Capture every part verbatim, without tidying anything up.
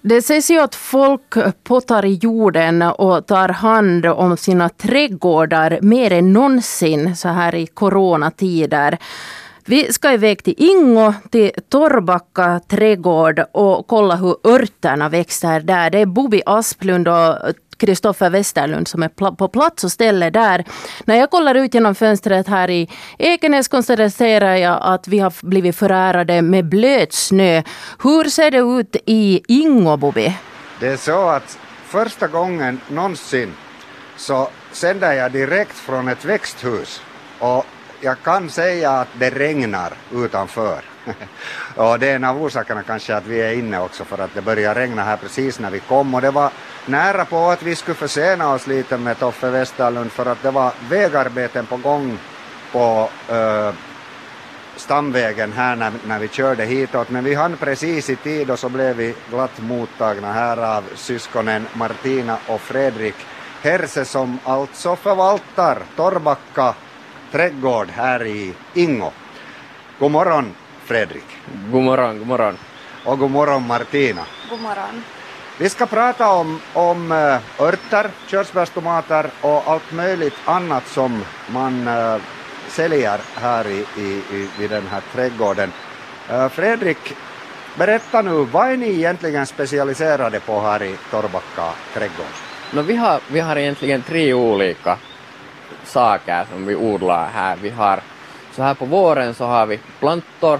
Det sägs ju att folk pottar i jorden och tar hand om sina trädgårdar mer än någonsin så här i coronatider. Vi ska iväg till Ingo, till Torrbacka trädgård och kolla hur örterna växer där. Det är Bobi Asplund och Kristoffer Westerlund som är på plats och ställer där. När jag kollar ut genom fönstret här i Ekenäs konstaterar jag att vi har blivit förärade med blöt snö. Hur ser det ut i Ingo, Bobi? Det är så att första gången någonsin så sänder jag direkt från ett växthus och jag kan säga att det regnar utanför. Och det är en av orsakerna kanske att vi är inne också för att det började regna här precis när vi kom. Och det var nära på att vi skulle försena oss lite med Toffe Westerlund för att det var vägarbeten på gång på äh, stamvägen här när, när vi körde hitåt. Men vi hann precis i tid och så blev vi glatt mottagna här av syskonen Martina och Fredrik Herse som alltså förvaltar Torrbacka trädgård här i Ingo. God morgon Fredrik. God morgon, god morgon. Och god morgon Martina. God morgon. Vi ska prata om, om uh, örter, körsbärstomater och allt möjligt annat som man uh, säljer här i, i, i, vid den här trädgården. Uh, Fredrik, berätta nu, vad är ni egentligen specialiserade på här i Torrbacka trädgård? No, vi, har, vi har egentligen tre olika saker som vi odlar här. Vi har, så här på våren så har vi plantor,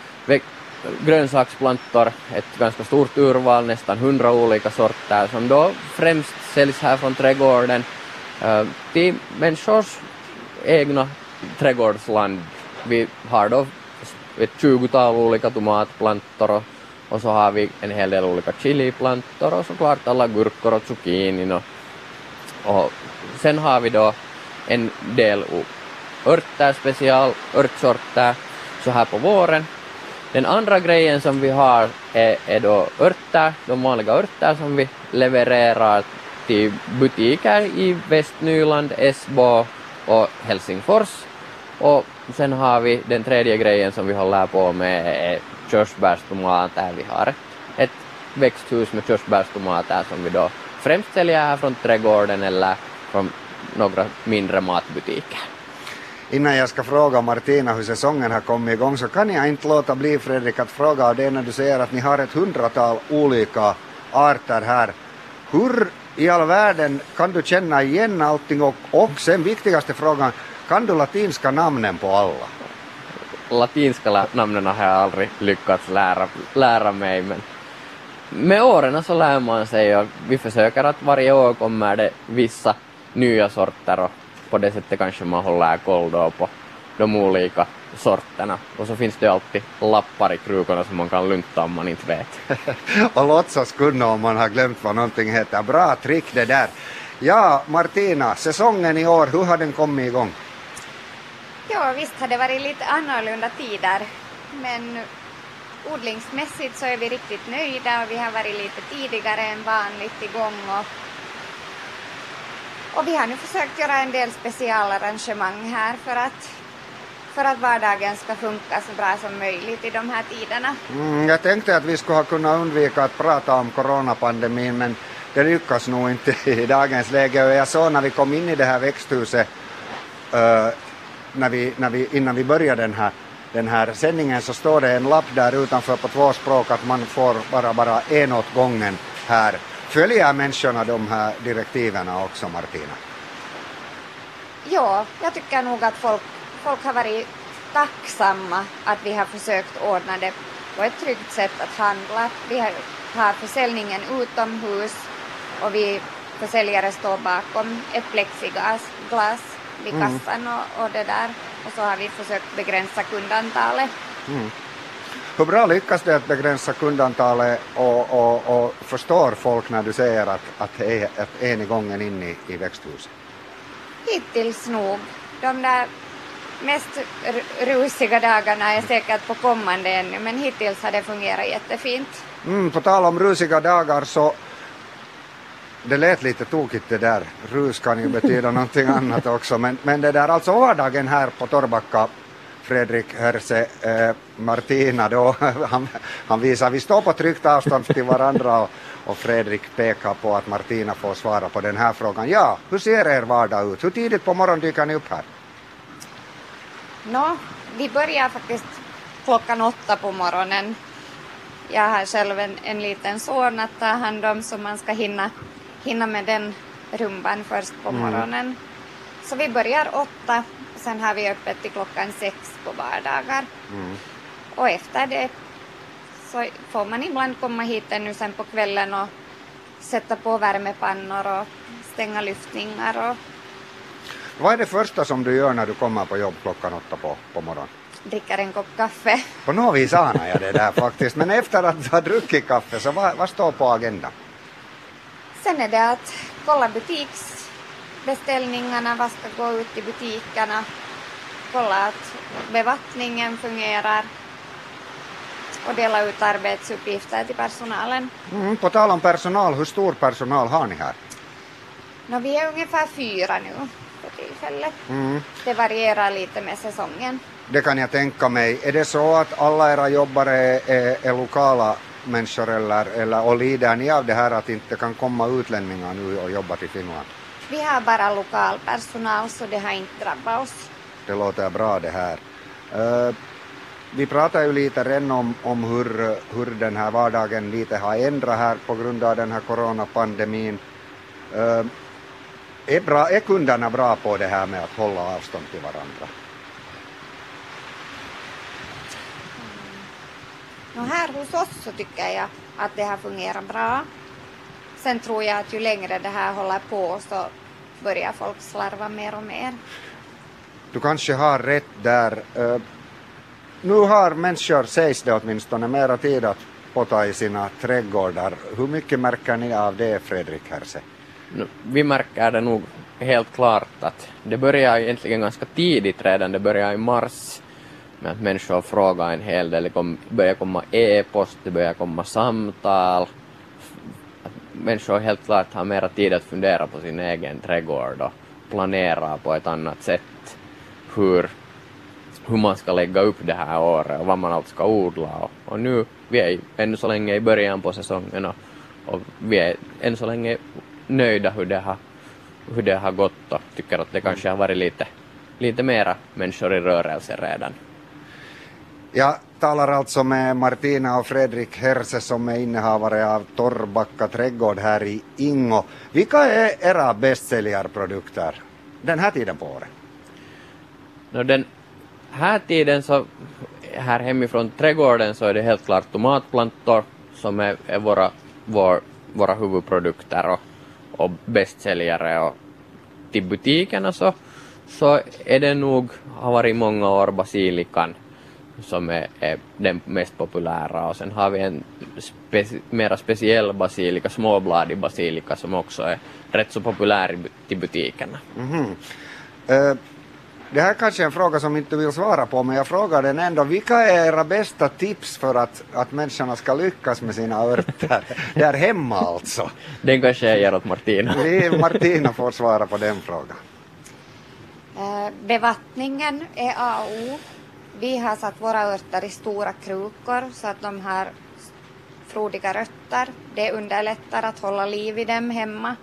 grönsaksplantor, ett ganska stort urval, nästan hundra olika sorter som då främst säljs här från trädgården uh, till människors egna trädgårdsland. Vi har då ett tjugotal olika tomatplantor och, och så har vi en hel del olika chiliplantor och såklart alla gurkor och zucchini och, och sen har vi då en del örter, special örtsorter så här på våren. Den andra grejen som vi har är, är då örter, de vanliga örter som vi levererar till butiker i Västnyland, Esbo och Helsingfors. Och sen har vi den tredje grejen som vi håller på med är körsbärstomater. Vi har ett, ett växthus med körsbärstomater som vi då främst säljer här från trädgården eller från några mindre matbutiker. Innan jag ska fråga Martina hur säsongen har kommit igång så kan jag inte låta bli Fredrik att fråga det när du säger att ni har ett hundratal olika arter här. Hur i all världen kan du känna igen allting och, och sen viktigaste frågan, kan du latinska namnen på alla? Latinska namnen har jag aldrig lyckats lära, lära mig men med åren så lär man sig och vi försöker att varje år kommer det vissa nya sorter och på det sättet kanske man håller koll då på de olika sorterna. Och så finns det alltid lappar i krukorna som man kan lunta om man inte vet. Och låtsas kunna om man har glömt vad någonting heter. Bra trick det där. Ja, Martina, säsongen i år, hur har den kommit igång? Ja, visst har det varit lite annorlunda tider. Men odlingsmässigt så är vi riktigt nöjda och vi har varit lite tidigare än vanligt igång. Och Och vi har nu försökt göra en del specialarrangemang här för att, för att vardagen ska funka så bra som möjligt i de här tiderna. Mm, jag tänkte att vi skulle ha kunnat undvika att prata om coronapandemin men det lyckas nog inte i dagens läge. Och jag såg när vi kom in i det här växthuset uh, när vi, när vi, innan vi började den här, den här sändningen så står det en lapp där utanför på två språk att man får bara, bara en åt gången här. Följer människorna de här direktiven också, Martina? Ja, jag tycker nog att folk, folk har varit tacksamma att vi har försökt ordna det på ett tryggt sätt att handla. Vi har, har försäljningen utomhus och vi försäljare står bakom ett plexiglas glas vid kassan mm. och, och det där. Och så har vi försökt begränsa kundantalet. Mm. Hur bra lyckas det att begränsa kundantalet och, och, och förstår folk när du säger att, att, är, att en i gången in i, i växthuset? Hittills nog. De där mest rusiga dagarna är säkert på kommande ännu, men hittills har det fungerat jättefint. Mm, på tal om rusiga dagar så det lät lite tokigt det där. Rus kan ju betyda någonting annat också, men, men det där alltså vardagen här på Torrbacka. Fredrik Herse, eh, Martina då, han, han visar, vi står på tryggt avstånd till varandra och, och Fredrik pekar på att Martina får svara på den här frågan. Ja, hur ser er vardag ut? Hur tidigt på morgonen dyker ni upp här? Nå, vi börjar faktiskt klockan åtta på morgonen. Jag har själv en, en liten son att ta hand om, så man ska hinna, hinna med den rumban först på Mm. morgonen. Så vi börjar åtta, och sen har vi öppet till klockan sex på vardagar. Mm. Och efter det så får man ibland komma hit ännu sen på kvällen och sätta på värmepannor och stänga lyftningar och Vad är det första som du gör när du kommer på jobb klockan åtta på, på morgonen? dricka en kopp kaffe. På något vis anar jag det där faktiskt. Men efter att du har druckit kaffe, så vad, vad står på agendan? Sen är det att kolla butiksbeställningarna, vad ska gå ut i butikerna, kolla att bevattningen fungerar och dela ut arbetsuppgifter till personalen. Mm, på tal om personal, hur stor personal har ni här? Nå, vi är ungefär fyra nu på tillfället. Mm. Det varierar lite med säsongen. Det kan jag tänka mig. Är det så att alla era jobbare är, är, är lokala människor eller, eller, och lider ni av det här att inte kan komma utlänningar nu och jobba till Finland? Vi har bara lokal personal, så det har inte drabbat oss. Det låter bra det här. Uh, vi pratar ju lite redan om, om hur, hur den här vardagen lite har ändrat här på grund av den här coronapandemin. Uh, är, bra, är kunderna bra på det här med att hålla avstånd till varandra? Och här hos oss så tycker jag att det har fungerat bra. Sen tror jag att ju längre det här håller på så börjar folk slarva mer och mer. Du kanske har rätt där. Uh, nu har människor, sägs det åtminstone, mera tid att pota i sina trädgårdar. Hur mycket märker ni av det, Fredrik Herse? Nu, vi märker det nog helt klart att det börjar egentligen ganska tidigt redan. Det börjar i mars med att människor frågar en hel del. Det kom, börjar komma e-post, det börjar komma samtal. Att människor helt klart har mera tid att fundera på sin egen trädgård och planera på ett annat sätt hur, hur man ska lägga upp det här året och vad man allt ska odla. Och, och nu, vi är ännu så länge i början på säsongen och, och vi är än så länge nöjda hur det har, hur det har gått och tycker att det kanske har varit lite, lite mera människor i rörelse redan. Jag talar alltså med Martina och Fredrik Herse som är innehavare av Torrbacka trädgård här i Ingo. Vilka är era bästsäljarprodukter den här tiden på året? No, den här tiden så här hemifrån trädgården så är det helt klart tomatplantor som är, är våra, vår, våra huvudprodukter och, och bästsäljare. Och till butikerna så, så är det nog, har varit många år basilikan som är, är den mest populära, och sen har vi en speci- mera speciell basilika, småbladig basilika som också är rätt så populär i, till butikerna. Mm-hmm. Uh, det här är kanske är en fråga som inte vill svara på, men jag frågar den ändå. Vilka är era bästa tips för att, att människorna ska lyckas med sina örter? Där hemma alltså. Den kanske jag ger åt Martina. Vi, Martina får svara på den frågan. Eh, bevattningen är A och O. Vi har satt våra örter i stora krukor så att de har frodiga rötter. Det underlättar att hålla liv i dem hemma.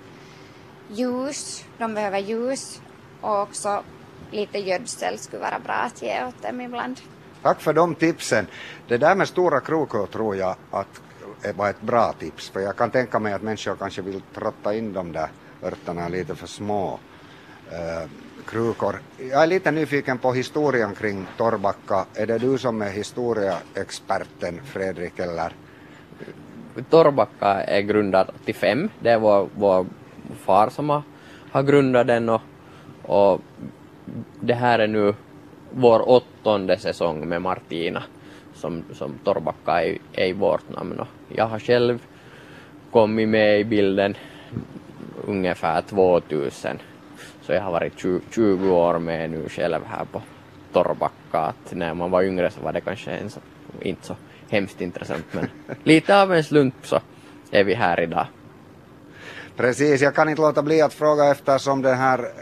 Ljus, de behöver ljus, och också lite gödsel skulle vara bra att ge åt dem ibland. Tack för de tipsen. Det där med stora krukor tror jag att var ett bra tips, för jag kan tänka mig att människor kanske vill trotta in de där örterna lite för små eh, krukor. Jag är lite nyfiken på historien kring Torrbacka. Är det du som är historieexperten, Fredrik, eller? Torrbacka är grundad åttiofem. Det är vår, vår far som har, har grundat den, och, och det här är nu vår åttonde säsong med Martina som, som Torrbacka är, är i vårt namn. Och jag har själv kommit med i bilden ungefär tvåtusen, så jag har varit tjugo år med nu själv här på Torrbacka. Att när man var yngre så var det kanske en så, inte så hemskt intressant, men lite av en slump så är vi här idag. Precis, jag kan inte låta bli att fråga, eftersom den här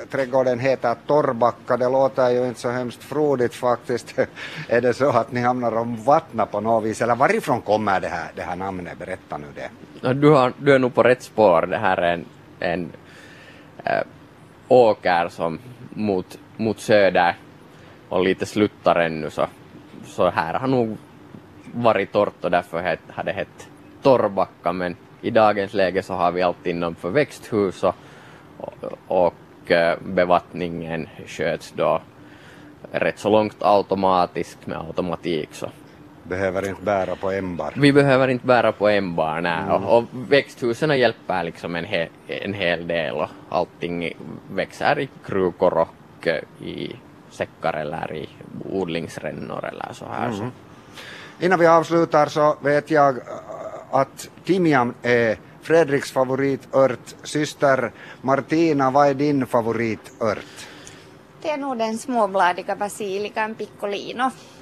trädgården heter Torrbacka. Det låter ju inte så hemskt frodigt faktiskt. Är det så att ni hamnar om vattna på något vis? Eller varifrån kommer det här, det här namnet? Berätta nu det. Ja, du, har, du är nog på rätt spår. Det här är en, en äh, åker som mot, mot söder och lite sluttar ännu. Så, så här har nog varit torrt och därför het, har det hett Torrbacka. Men i dagens läge så har vi allt inom för växthus och, och, och äh, bevattningen sköts då rätt så långt automatiskt med automatik. Så. Behöver inte bära på ämbar. Vi behöver inte bära på ämbar, nej. Mm. Och, och växthusen hjälper liksom en, he, en hel del och allting växer i krukor och i säckar eller i odlingsrännor eller så här. Mm. Så. Innan vi avslutar så vet jag att timjan är Fredriks favoritört. Syster Martina, vad är din favoritört? Det är nog den småbladiga basilikan piccolino.